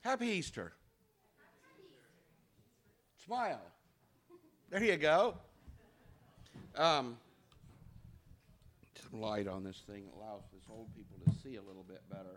Happy Easter. Smile. There you go. Some light on this thing allows us old people to see a little bit better.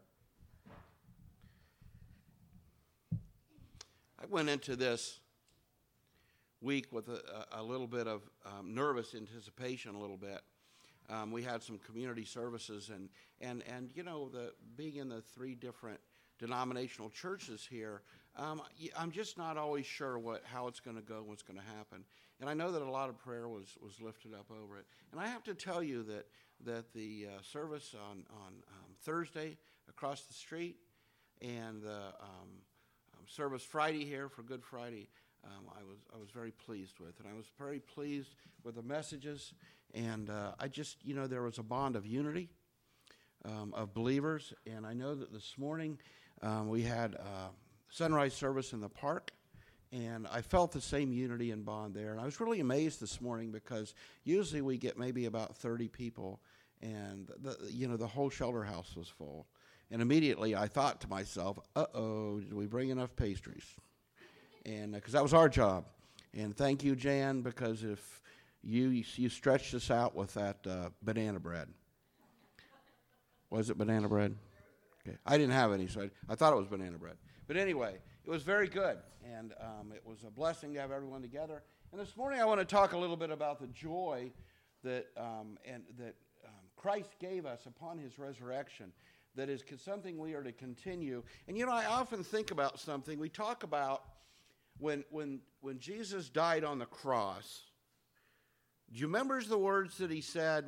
I went into this week with a little bit of nervous anticipation, a little bit. We had some community services, and you know, being in the three different denominational churches here, I'm just not always sure how it's going to go, what's going to happen. And I know that a lot of prayer was lifted up over it. And I have to tell you that the service on Thursday across the street and the service Friday here for Good Friday, I was very pleased with. And I was very pleased with the messages. And I just, you know, there was a bond of unity of believers. And I know that this morning we had sunrise service in the park, and I felt the same unity and bond there. And I was really amazed this morning because usually we get maybe about 30 people, and the whole shelter house was full. And immediately I thought to myself, uh-oh, did we bring enough pastries? And because that was our job. And thank you, Jan, because if you stretched us out with that banana bread. Was it banana bread? Okay. I didn't have any, so I thought it was banana bread. But anyway, it was very good, and it was a blessing to have everyone together. And this morning I want to talk a little bit about the joy that Christ gave us upon his resurrection. That is something we are to continue. And you know, I often think about something. We talk about when Jesus died on the cross. Do you remember the words that he said?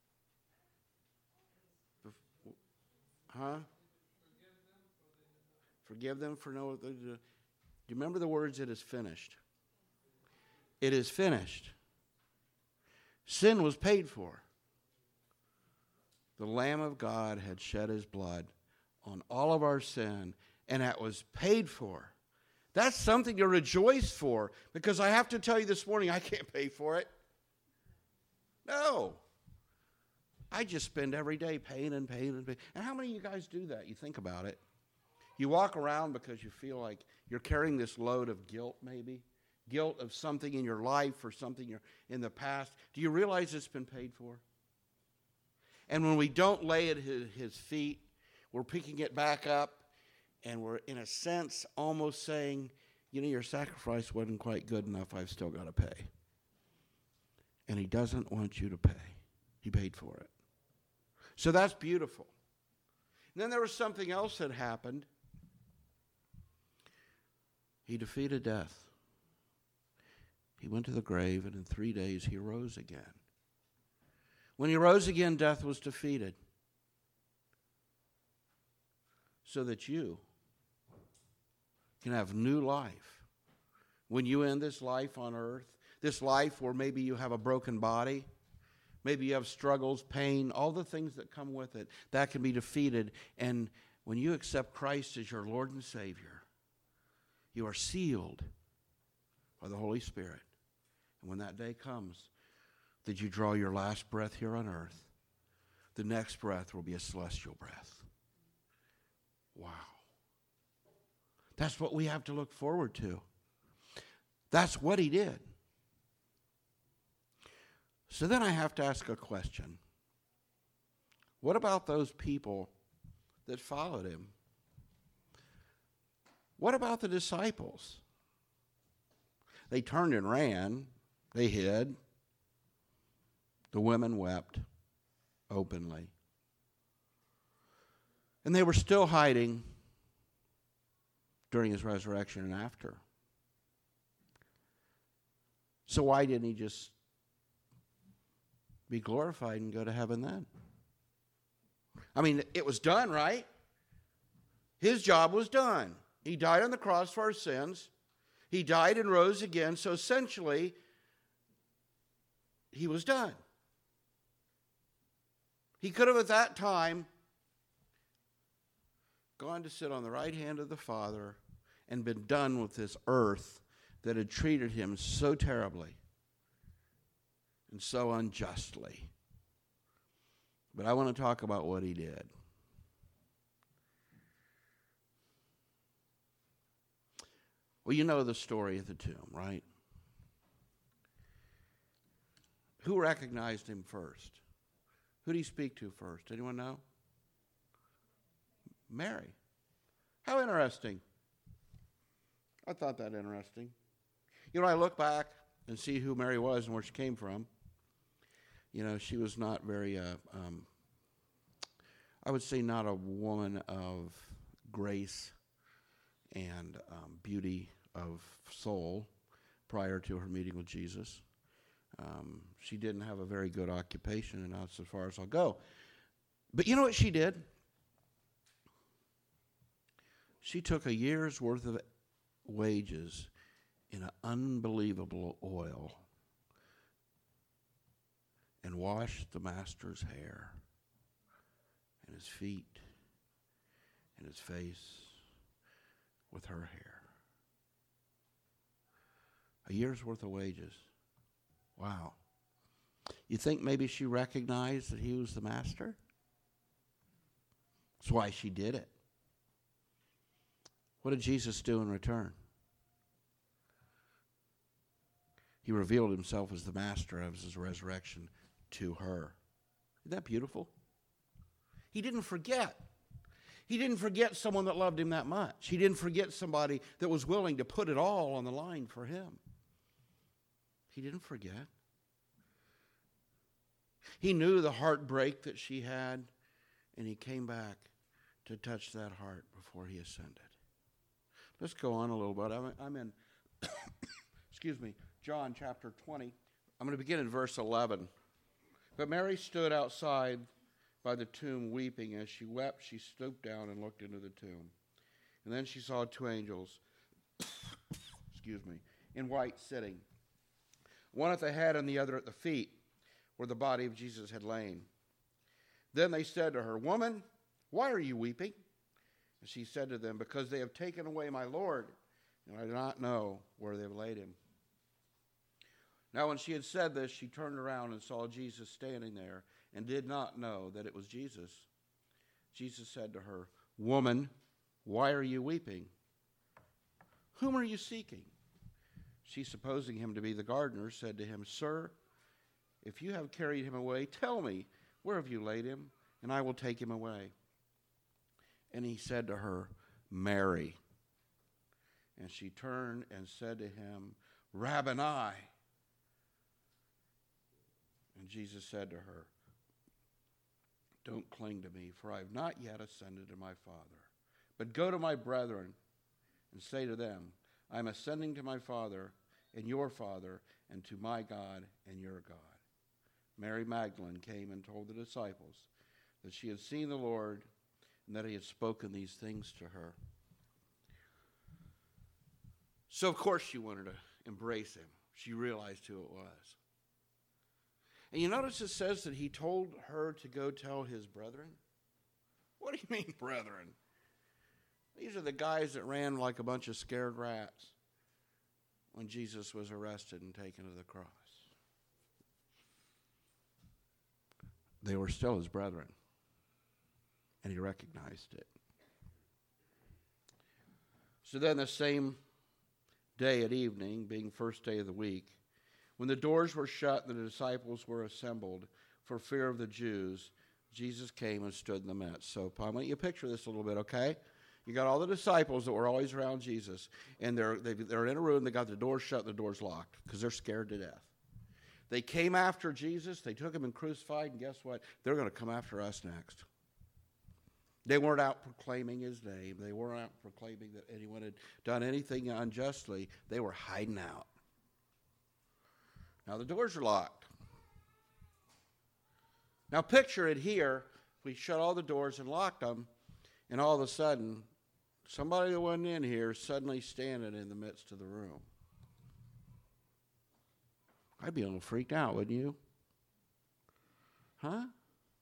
Huh? Forgive them for no. Do you remember the words? It is finished. It is finished. Sin was paid for. The Lamb of God had shed his blood on all of our sin, and that was paid for. That's something to rejoice for, because I have to tell you this morning, I can't pay for it. No. I just spend every day paying and paying and paying. And how many of you guys do that? You think about it. You walk around because you feel like you're carrying this load of guilt, maybe. Guilt of something in your life or something in the past. Do you realize it's been paid for? And when we don't lay it at his feet, we're picking it back up, and we're, in a sense, almost saying, you know, your sacrifice wasn't quite good enough. I've still got to pay. And he doesn't want you to pay. He paid for it. So that's beautiful. And then there was something else that happened. He defeated death. He went to the grave, and in 3 days he rose again. When he rose again, death was defeated. So that you can have new life. When you end this life on earth, this life where maybe you have a broken body, maybe you have struggles, pain, all the things that come with it, that can be defeated. And when you accept Christ as your Lord and Savior, you are sealed by the Holy Spirit. And when that day comes, that you draw your last breath here on earth, the next breath will be a celestial breath. Wow. That's what we have to look forward to. That's what he did. So then I have to ask a question. What about those people that followed him? What about the disciples? They turned and ran. They hid. The women wept openly. And they were still hiding during his resurrection and after. So why didn't he just be glorified and go to heaven then? I mean, it was done, right? His job was done. He died on the cross for our sins. He died and rose again. So essentially, he was done. He could have at that time gone to sit on the right hand of the Father and been done with this earth that had treated him so terribly and so unjustly. But I want to talk about what he did. Well, you know the story of the tomb, right? Who recognized him first? Who did he speak to first? Anyone know? Mary. How interesting. I thought that interesting. You know, I look back and see who Mary was and where she came from. You know, she was not very, I would say not a woman of grace and beauty of soul prior to her meeting with Jesus. She didn't have a very good occupation, and that's as far as I'll go. But you know what she did? She took a year's worth of wages in an unbelievable oil and washed the master's hair and his feet and his face with her hair. A year's worth of wages. Wow. You think maybe she recognized that he was the master? That's why she did it. What did Jesus do in return? He revealed himself as the master of his resurrection to her. Isn't that beautiful? He didn't forget. He didn't forget someone that loved him that much. He didn't forget somebody that was willing to put it all on the line for him. He didn't forget. He knew the heartbreak that she had, and he came back to touch that heart before he ascended. Let's go on a little bit. I'm in, excuse me, John chapter 20. I'm going to begin in verse 11. But Mary stood outside by the tomb weeping. As she wept, she stooped down and looked into the tomb. And then she saw two angels, excuse me, in white sitting, one at the head and the other at the feet, where the body of Jesus had lain. Then they said to her, "Woman, why are you weeping?" And she said to them, "Because they have taken away my Lord, and I do not know where they have laid him." Now when she had said this, she turned around and saw Jesus standing there, and did not know that it was Jesus. Jesus said to her, "Woman, why are you weeping? Whom are you seeking?" She, supposing him to be the gardener, said to him, "Sir, if you have carried him away, tell me, where have you laid him, and I will take him away." And he said to her, "Mary." And she turned and said to him, "Rabboni." And Jesus said to her, "Don't cling to me, for I have not yet ascended to my Father. But go to my brethren and say to them, I am ascending to my Father and your Father, and to my God and your God." Mary Magdalene came and told the disciples that she had seen the Lord and that he had spoken these things to her. So, of course, she wanted to embrace him. She realized who it was. And you notice it says that he told her to go tell his brethren. What do you mean, brethren? These are the guys that ran like a bunch of scared rats when Jesus was arrested and taken to the cross. They were still his brethren, and he recognized it. So then the same day at evening, being first day of the week, when the doors were shut and the disciples were assembled for fear of the Jews, Jesus came and stood in the midst. So I want you to picture this a little bit, okay? You got all the disciples that were always around Jesus, and they're in a room. They got the doors shut, the doors locked, because they're scared to death. They came after Jesus. They took him and crucified, and guess what? They're going to come after us next. They weren't out proclaiming his name. They weren't out proclaiming that anyone had done anything unjustly. They were hiding out. Now the doors are locked. Now picture it here. We shut all the doors and locked them, and all of a sudden, somebody that wasn't in here suddenly standing in the midst of the room. I'd be a little freaked out, wouldn't you? Huh?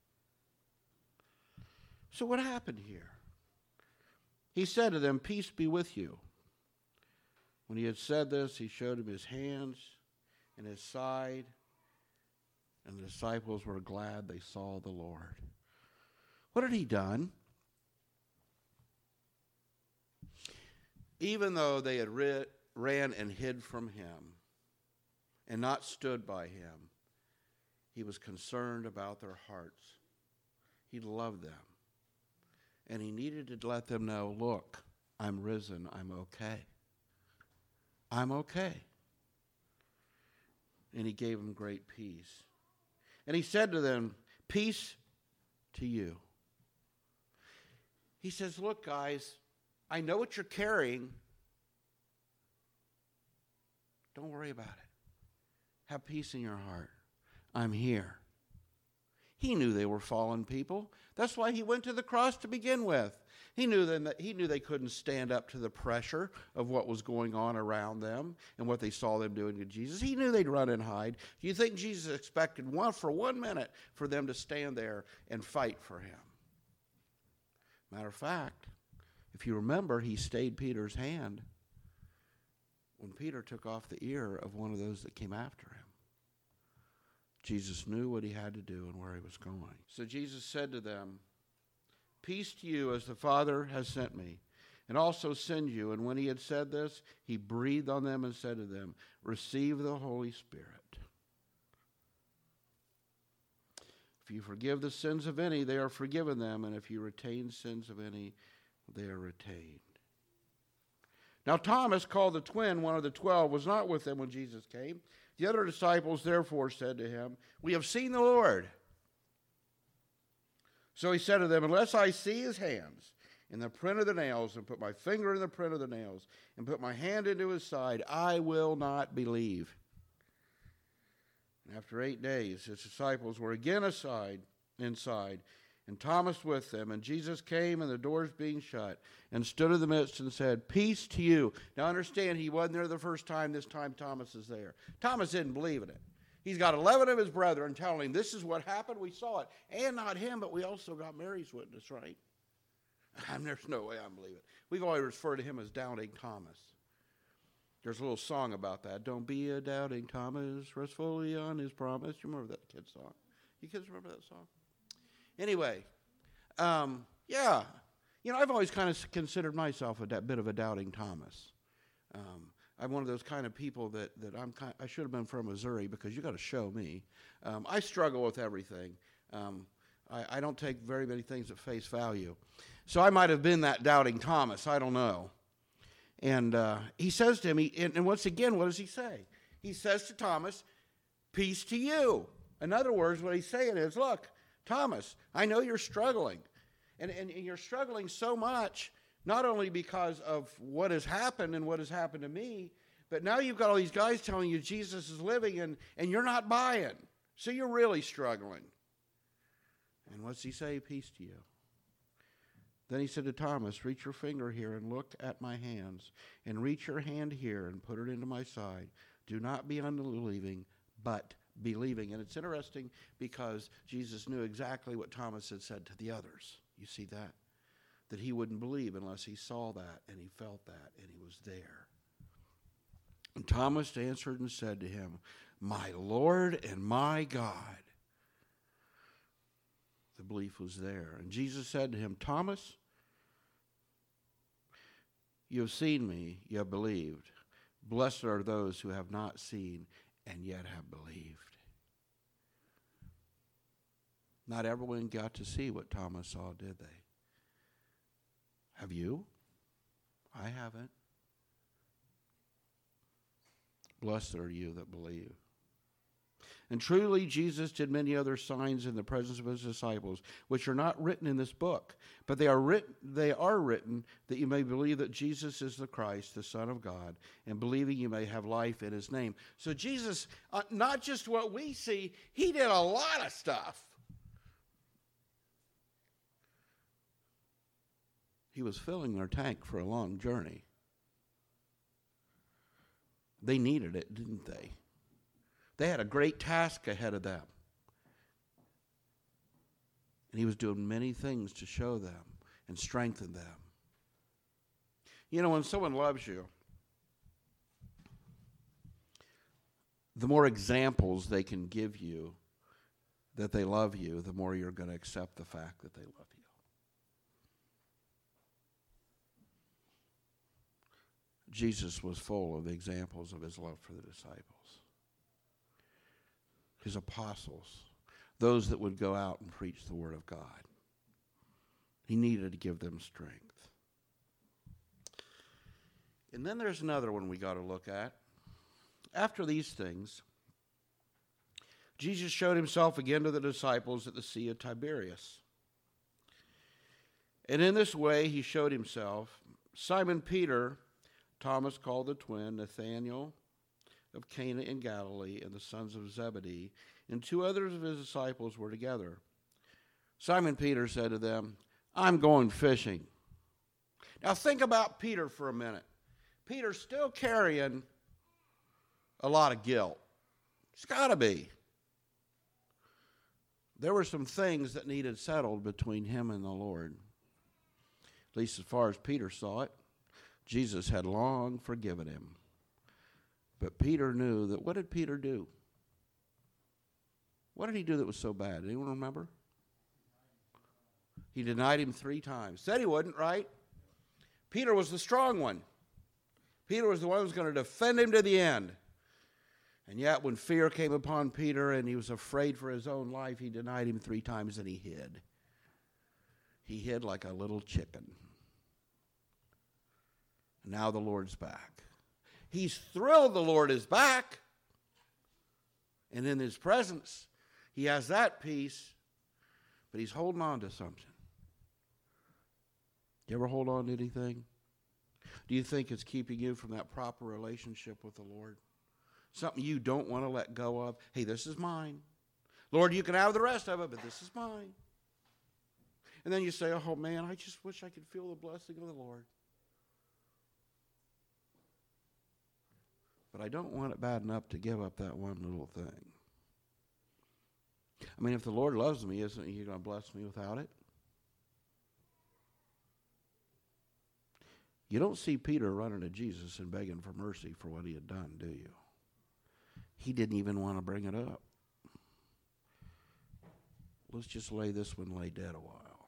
So what happened here? He said to them, "Peace be with you." When he had said this, he showed him his hands and his side, and the disciples were glad they saw the Lord. What had he done? Even though they had ran and hid from him and not stood by him. He was concerned about their hearts. He loved them. And he needed to let them know, look, I'm risen. I'm okay. I'm okay. And he gave them great peace. And he said to them, peace to you. He says, look, guys, I know what you're carrying. Don't worry about it. Have peace in your heart. I'm here. He knew they were fallen people. That's why he went to the cross to begin with. He knew they couldn't stand up to the pressure of what was going on around them and what they saw them doing to Jesus. He knew they'd run and hide. Do you think Jesus expected for 1 minute for them to stand there and fight for him? Matter of fact, if you remember, he stayed Peter's hand when Peter took off the ear of one of those that came after him. Jesus knew what he had to do and where he was going. So Jesus said to them, peace to you as the Father has sent me, and also send you. And when he had said this, he breathed on them and said to them, receive the Holy Spirit. If you forgive the sins of any, they are forgiven them, and if you retain sins of any, they are retained. Now Thomas, called the twin, one of the 12, was not with them when Jesus came. The other disciples therefore said to him, we have seen the Lord. So he said to them, unless I see his hands in the print of the nails, and put my finger in the print of the nails, and put my hand into his side, I will not believe. And after 8 days, his disciples were again inside, and Thomas with them. And Jesus came, and the doors being shut, and stood in the midst and said, peace to you. Now understand, he wasn't there the first time. This time Thomas is there. Thomas didn't believe in it. He's got 11 of his brethren telling him, this is what happened. We saw it. And not him, but we also got Mary's witness, right? There's no way I believe it. We've always referred to him as Doubting Thomas. There's a little song about that. Don't be a doubting Thomas, rest fully on his promise. You remember that kid song? You kids remember that song? Anyway, yeah. You know, I've always kind of considered myself a bit of a doubting Thomas. I'm one of those kind of people that I should have been from Missouri, because you got to show me. I struggle with everything. I don't take very many things at face value. So I might have been that doubting Thomas. I don't know. And he says to him, and once again, what does he say? He says to Thomas, peace to you. In other words, what he's saying is, look, Thomas, I know you're struggling. And you're struggling so much, not only because of what has happened and what has happened to me, but now you've got all these guys telling you Jesus is living, and you're not buying. So you're really struggling. And what's he say? Peace to you. Then he said to Thomas, reach your finger here and look at my hands, and reach your hand here and put it into my side. Do not be unbelieving, but believing. And it's interesting because Jesus knew exactly what Thomas had said to the others. You see that? That he wouldn't believe unless he saw that and he felt that and he was there. And Thomas answered and said to him, my Lord and my God. The belief was there. And Jesus said to him, Thomas, you have seen me, you have believed. Blessed are those who have not seen and yet have believed. Not everyone got to see what Thomas saw, did they? Have you? I haven't. Blessed are you that believe. And truly Jesus did many other signs in the presence of his disciples, which are not written in this book, but they are written that you may believe that Jesus is the Christ, the Son of God, and believing you may have life in his name. So Jesus, not just what we see, he did a lot of stuff. He was filling their tank for a long journey. They needed it, didn't they? They had a great task ahead of them. And he was doing many things to show them and strengthen them. You know, when someone loves you, the more examples they can give you that they love you, the more you're going to accept the fact that they love you. Jesus was full of the examples of his love for the disciples, his apostles, those that would go out and preach the word of God. He needed to give them strength. And then there's another one we got to look at. After these things, Jesus showed himself again to the disciples at the Sea of Tiberias. And in this way he showed himself. Simon Peter, Thomas called the twin, Nathanael of Cana in Galilee, and the sons of Zebedee, and two others of his disciples were together. Simon Peter said to them, I'm going fishing. Now think about Peter for a minute. Peter's still carrying a lot of guilt. It's got to be. There were some things that needed settled between him and the Lord. At least as far as Peter saw it. Jesus had long forgiven him. But Peter knew that, what did Peter do? What did he do that was so bad? Anyone remember? He denied him 3 times. Said he wouldn't, right? Peter was the strong one. Peter was the one who was going to defend him to the end. And yet when fear came upon Peter and he was afraid for his own life, he denied him 3 times and he hid. He hid like a little chicken. And now the Lord's back. He's thrilled the Lord is back. And in his presence, he has that peace, but he's holding on to something. You ever hold on to anything? Do you think it's keeping you from that proper relationship with the Lord? Something you don't want to let go of. Hey, this is mine. Lord, you can have the rest of it, but this is mine. And then you say, oh man, I just wish I could feel the blessing of the Lord. But I don't want it bad enough to give up that one little thing. I mean, if the Lord loves me, isn't he going to bless me without it? You don't see Peter running to Jesus and begging for mercy for what he had done, do you? He didn't even want to bring it up. Let's just lay this one lay dead a while.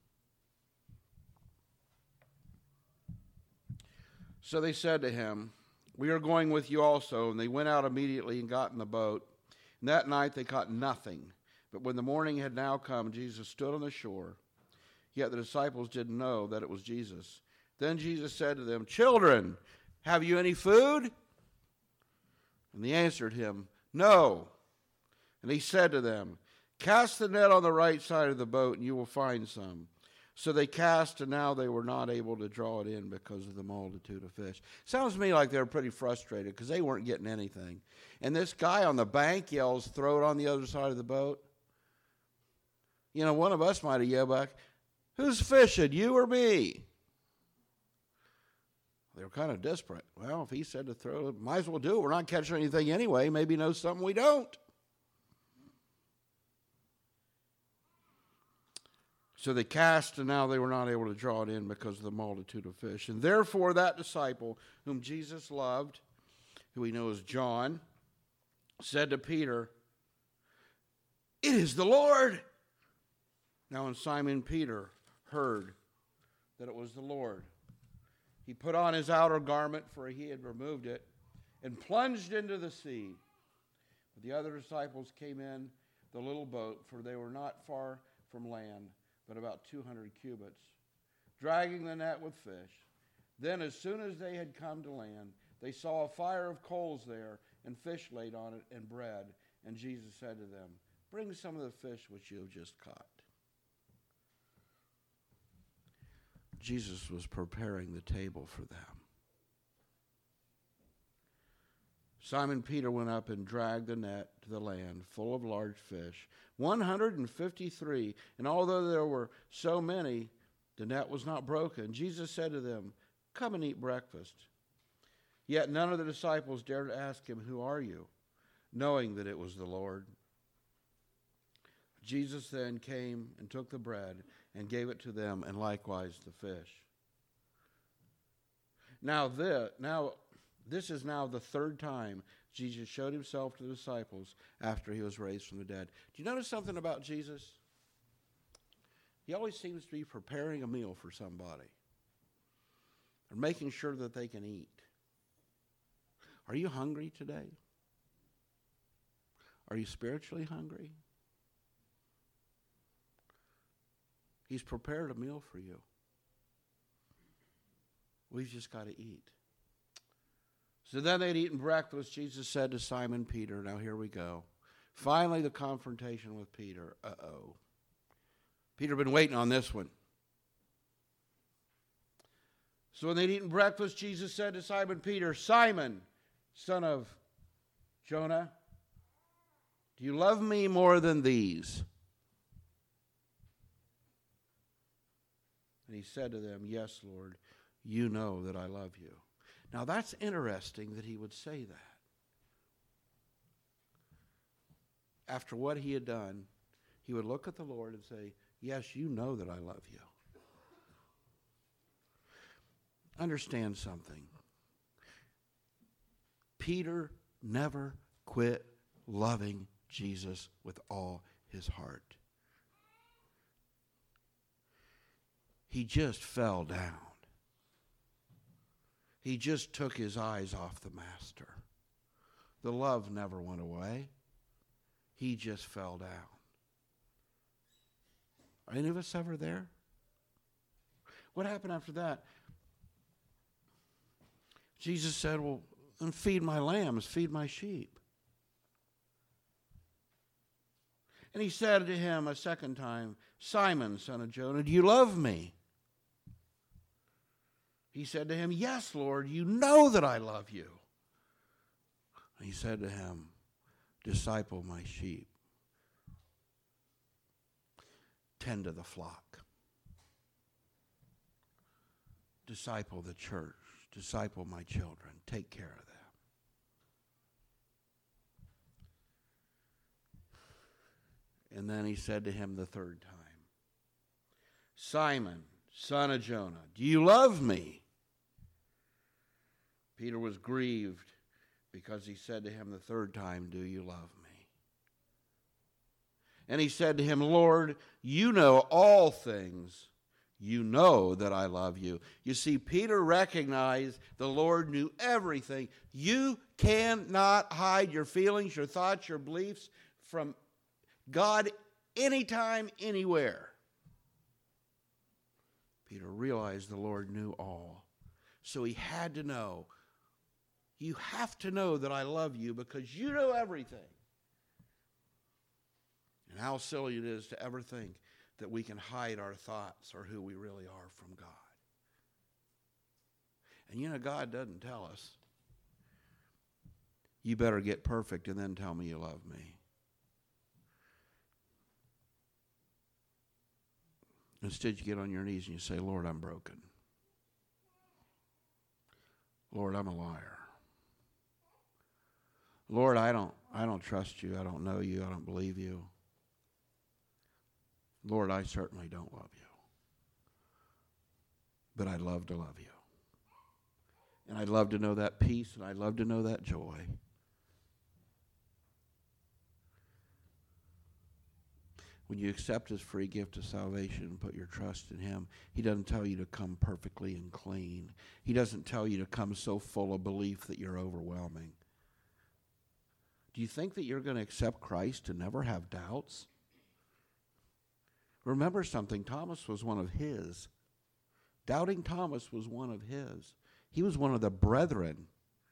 So they said to him, we are going with you also. And they went out immediately and got in the boat. And that night they caught nothing. But when the morning had now come, Jesus stood on the shore. Yet the disciples didn't know that it was Jesus. Then Jesus said to them, children, have you any food? And they answered him, no. And he said to them, cast the net on the right side of the boat, and you will find some. So they cast, and now they were not able to draw it in because of the multitude of fish. Sounds to me like they were pretty frustrated because they weren't getting anything. And this guy on the bank yells, throw it on the other side of the boat. You know, one of us might have yelled back, who's fishing, you or me? They were kind of desperate. Well, if he said to throw it, might as well do it. We're not catching anything anyway. Maybe he knows something we don't. So they cast, and now they were not able to draw it in because of the multitude of fish. And therefore that disciple whom Jesus loved, who we know as John, said to Peter, it is the Lord. Now when Simon Peter heard that it was the Lord, he put on his outer garment, for he had removed it, and plunged into the sea. But the other disciples came in the little boat, for they were not far from land, but about 200 cubits, dragging the net with fish. Then as soon as they had come to land, they saw a fire of coals there, and fish laid on it, and bread. And Jesus said to them, bring some of the fish which you have just caught. Jesus was preparing the table for them. Simon Peter went up and dragged the net to the land full of large fish, 153. And although there were so many, the net was not broken. Jesus said to them, come and eat breakfast. Yet none of the disciples dared to ask him, who are you? Knowing that it was the Lord. Jesus then came and took the bread and gave it to them, and likewise the fish. Now this is now the 3rd time Jesus showed himself to the disciples after he was raised from the dead. Do you notice something about Jesus? He always seems to be preparing a meal for somebody, or making sure that they can eat. Are you hungry today? Are you spiritually hungry? He's prepared a meal for you. We've just got to eat. So then they'd eaten breakfast. Jesus said to Simon Peter, now here we go. Finally, the confrontation with Peter. Uh-oh. Peter had been waiting on this one. So when they'd eaten breakfast, Jesus said to Simon Peter, Simon, son of Jonah, do you love me more than these? And he said to them, yes, Lord, you know that I love you. Now that's interesting that he would say that. After what he had done, he would look at the Lord and say, yes, you know that I love you. Understand something. Peter never quit loving Jesus with all his heart. He just fell down. He just took his eyes off the master. The love never went away. He just fell down. Are any of us ever there? What happened after that? Jesus said, well, then feed my lambs, feed my sheep. And he said to him a second time, Simon, son of Jonah, do you love me? He said to him, yes, Lord, you know that I love you. And he said to him, disciple my sheep. Tend to the flock. Disciple the church. Disciple my children. Take care of them. And then he said to him the third time, Simon, son of Jonah, do you love me? Peter was grieved because he said to him the third time, do you love me? And he said to him, Lord, you know all things. You know that I love you. You see, Peter recognized the Lord knew everything. You cannot hide your feelings, your thoughts, your beliefs from God anytime, anywhere. Peter realized the Lord knew all. So he had to know. You have to know that I love you because you know everything. And how silly it is to ever think that we can hide our thoughts or who we really are from God. And you know, God doesn't tell us, you better get perfect and then tell me you love me. Instead, you get on your knees and you say, Lord, I'm broken. Lord, I'm a liar. Lord, I don't trust you. I don't know you. I don't believe you. Lord, I certainly don't love you. But I'd love to love you. And I'd love to know that peace, and I'd love to know that joy. When you accept his free gift of salvation and put your trust in him, he doesn't tell you to come perfectly and clean. He doesn't tell you to come so full of belief that you're overwhelming. Do you think that you're going to accept Christ and never have doubts? Remember something, Thomas was one of his. Doubting Thomas was one of his. He was one of the brethren.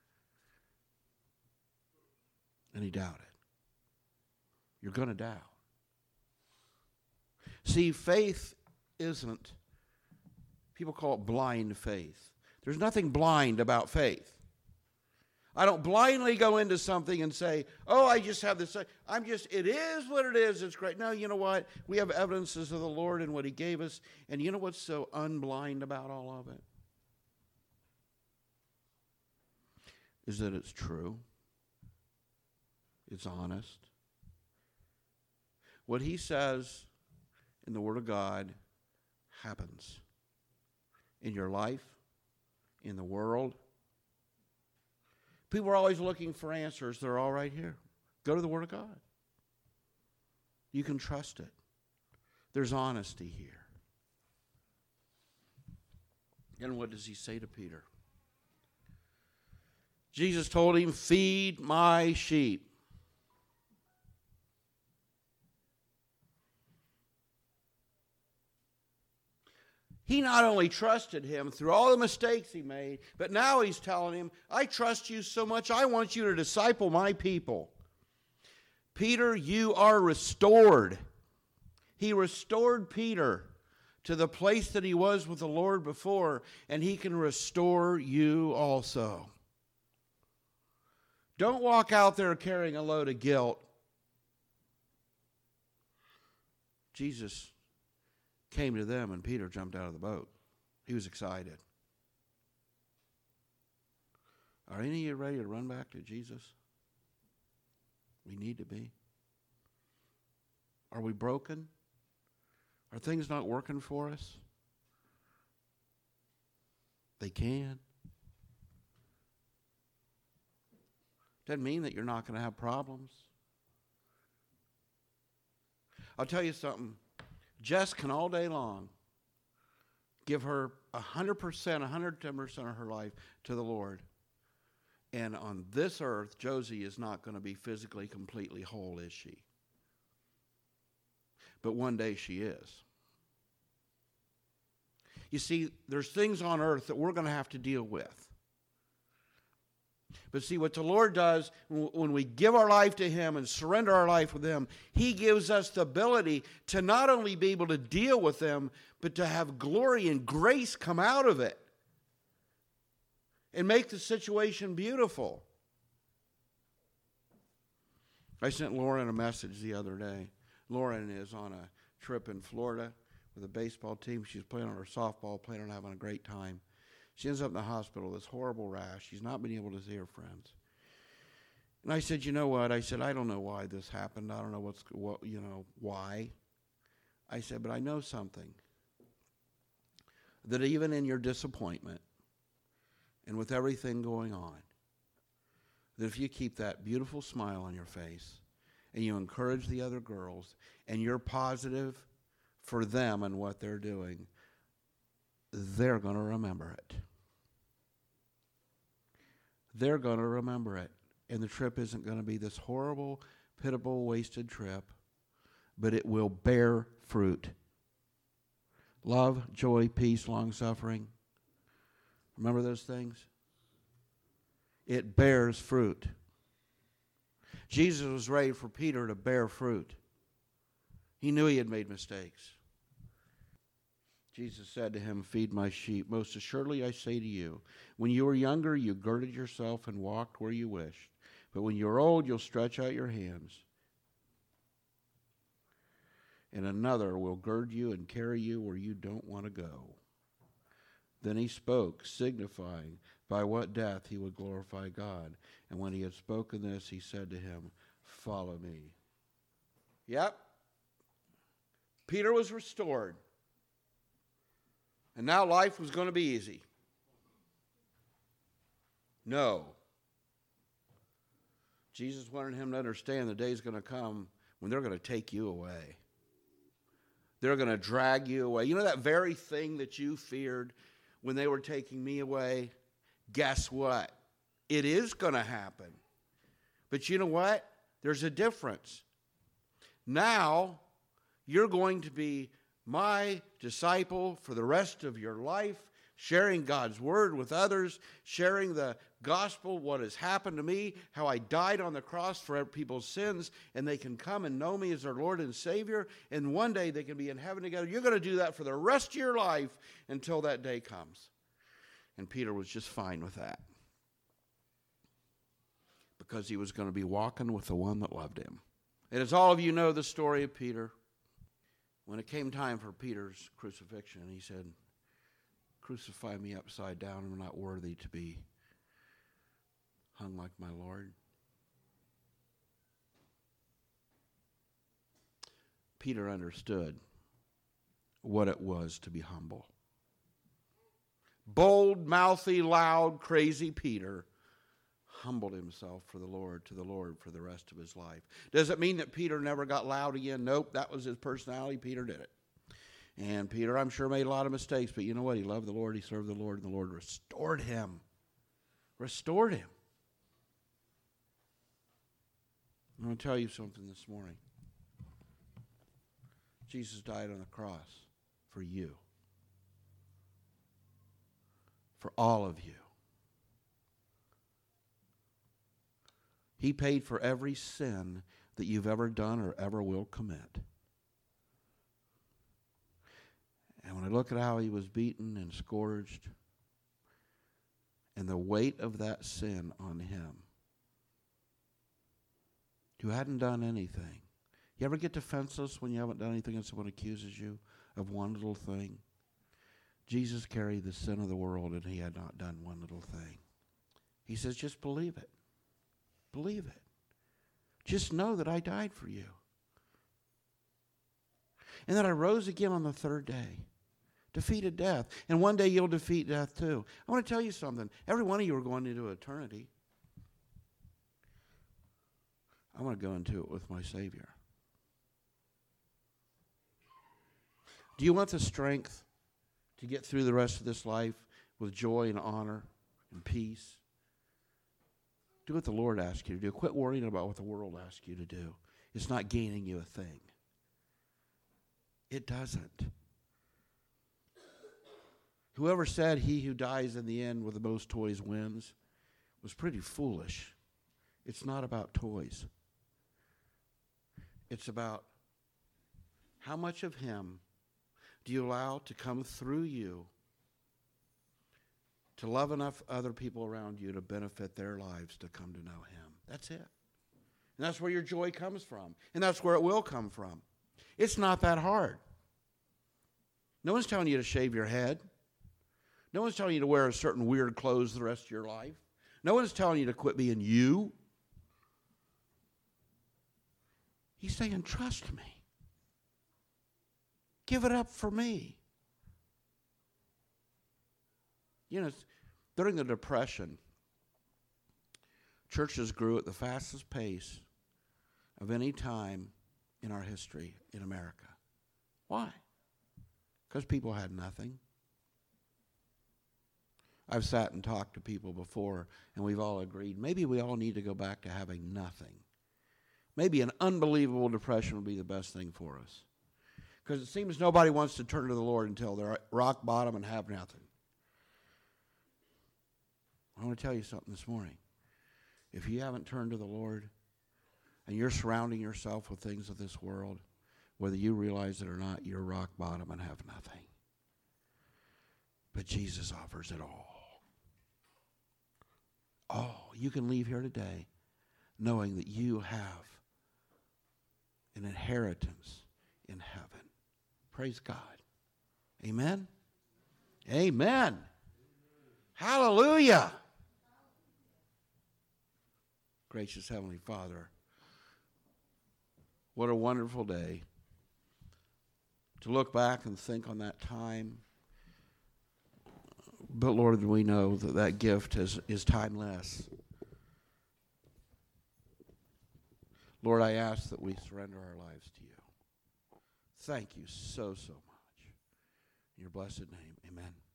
And he doubted. You're going to doubt. See, faith isn't, people call it blind faith. There's nothing blind about faith. I don't blindly go into something and say, oh, I just have this. It is what it is. It's great. No, you know what? We have evidences of the Lord and what he gave us. And you know what's so unblind about all of it? Is that it's true. It's honest. What he says in the Word of God happens in your life, in the world. People are always looking for answers. They're all right here. Go to the Word of God. You can trust it. There's honesty here. And what does he say to Peter? Jesus told him, feed my sheep. He not only trusted him through all the mistakes he made, but now he's telling him, I trust you so much, I want you to disciple my people. Peter, you are restored. He restored Peter to the place that he was with the Lord before, and he can restore you also. Don't walk out there carrying a load of guilt. Jesus came to them, and Peter jumped out of the boat. He was excited. Are any of you ready to run back to Jesus? We need to be. Are we broken? Are things not working for us? They can. Doesn't mean that you're not going to have problems. I'll tell you something. Jess can all day long give her 100%, 110% of her life to the Lord. And on this earth, Josie is not going to be physically completely whole, is she? But one day she is. You see, there's things on earth that we're going to have to deal with. But see, what the Lord does when we give our life to Him and surrender our life with Him, He gives us the ability to not only be able to deal with them, but to have glory and grace come out of it and make the situation beautiful. I sent Lauren a message the other day. Lauren is on a trip in Florida with a baseball team. She's playing on her softball, planning on having a great time. She ends up in the hospital with this horrible rash. She's not been able to see her friends. And I said, you know what? I said, I don't know why this happened. I don't know why. I said, but I know something. That even in your disappointment and with everything going on, that if you keep that beautiful smile on your face and you encourage the other girls and you're positive for them and what they're doing, they're going to remember it. They're going to remember it. And the trip isn't going to be this horrible, pitiable, wasted trip, but it will bear fruit. Love, joy, peace, long-suffering. Remember those things? It bears fruit. Jesus was ready for Peter to bear fruit. He knew he had made mistakes. Jesus said to him, feed my sheep. Most assuredly I say to you, when you were younger, you girded yourself and walked where you wished. But when you're old, you'll stretch out your hands, and another will gird you and carry you where you don't want to go. Then he spoke, signifying by what death he would glorify God. And when he had spoken this, he said to him, follow me. Yep. Peter was restored. And now life was going to be easy. No. Jesus wanted him to understand the day's going to come when they're going to take you away. They're going to drag you away. You know that very thing that you feared when they were taking me away? Guess what? It is going to happen. But you know what? There's a difference. Now, you're going to be my disciple for the rest of your life, sharing God's word with others, sharing the gospel, what has happened to me, how I died on the cross for people's sins, and they can come and know me as their Lord and Savior, and one day they can be in heaven together. You're going to do that for the rest of your life until that day comes. And Peter was just fine with that, because he was going to be walking with the one that loved him. And as all of you know the story of Peter, when it came time for Peter's crucifixion, he said, crucify me upside down. I'm not worthy to be hung like my Lord. Peter understood what it was to be humble. Bold, mouthy, loud, crazy Peter humbled himself for the Lord, to the Lord for the rest of his life. Does it mean that Peter never got loud again? Nope, that was his personality. Peter did it. And Peter, I'm sure, made a lot of mistakes, but you know what? He loved the Lord, he served the Lord, and the Lord restored him. Restored him. I'm going to tell you something this morning. Jesus died on the cross for you. For all of you. He paid for every sin that you've ever done or ever will commit. And when I look at how he was beaten and scourged, and the weight of that sin on him, you hadn't done anything. You ever get defenseless when you haven't done anything and someone accuses you of one little thing? Jesus carried the sin of the world, and he had not done one little thing. He says, just believe it. Believe it. Just know that I died for you. And that I rose again on the third day. Defeated death. And one day you'll defeat death too. I want to tell you something. Every one of you are going into eternity. I want to go into it with my Savior. Do you want the strength to get through the rest of this life with joy and honor and peace? Do what the Lord asks you to do. Quit worrying about what the world asks you to do. It's not gaining you a thing. It doesn't. Whoever said he who dies in the end with the most toys wins was pretty foolish. It's not about toys. It's about how much of him do you allow to come through you to love enough other people around you to benefit their lives to come to know him. That's it. And that's where your joy comes from. And that's where it will come from. It's not that hard. No one's telling you to shave your head. No one's telling you to wear a certain weird clothes the rest of your life. No one's telling you to quit being you. He's saying, trust me. Give it up for me. You know, during the Depression, churches grew at the fastest pace of any time in our history in America. Why? Because people had nothing. I've sat and talked to people before, and we've all agreed maybe we all need to go back to having nothing. Maybe an unbelievable depression would be the best thing for us. Because it seems nobody wants to turn to the Lord until they're at rock bottom and have nothing. I want to tell you something this morning. If you haven't turned to the Lord and you're surrounding yourself with things of this world, whether you realize it or not, you're rock bottom and have nothing. But Jesus offers it all. All. You can leave here today knowing that you have an inheritance in heaven. Praise God. Amen? Amen. Hallelujah. Gracious Heavenly Father, what a wonderful day to look back and think on that time. But Lord, we know that that gift is timeless. Lord, I ask that we surrender our lives to you. Thank you so, so much. In your blessed name, amen.